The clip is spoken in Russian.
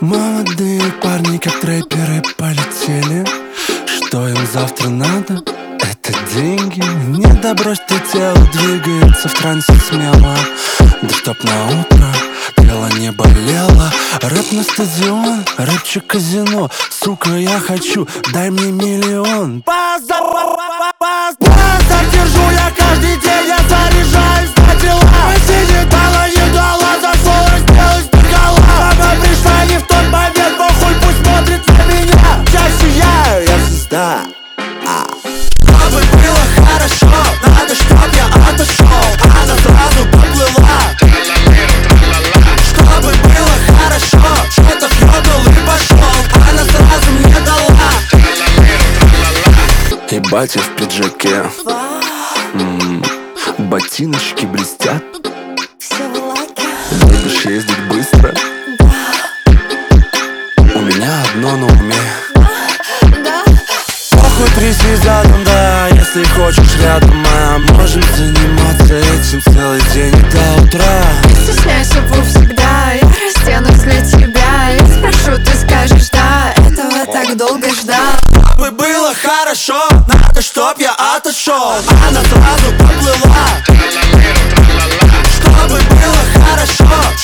Молодые парни, как трэперы, полетели. Что им завтра надо? Это деньги. Не добрось ты тело, двигается в трансе смело. Да чтоб на утро тело не болело. Рэп на стадион, рэпчик казино. Сука, я хочу, дай мне миллион. Базар держу я каждый день, я заряжаюсь на дела. Россия дала, не дала, за скорость сделать стекала. Мама пришла не в тот момент, похуй, пусть смотрит на меня. Я сияю, я звезда. Чтобы было хорошо, надо, чтоб я отошел. Она сразу поплыла. Чтобы было хорошо, что-то въебал и пошел. Она сразу мне дала. Ебать, я в пиджаке. Ботиночки блестят. Все в лаке. Любишь ездить быстро? У меня одно на уме. Похуй тряси задом, да, если хочешь рядом, а можем заниматься этим целый день и до утра. Не стесняйся, Бу, всегда я растянусь для тебя. Я спрошу, ты скажешь да, этого так долго ждал. Чтобы было хорошо, надо, чтоб я отошел. Она сразу поплыла. Чтобы было хорошо,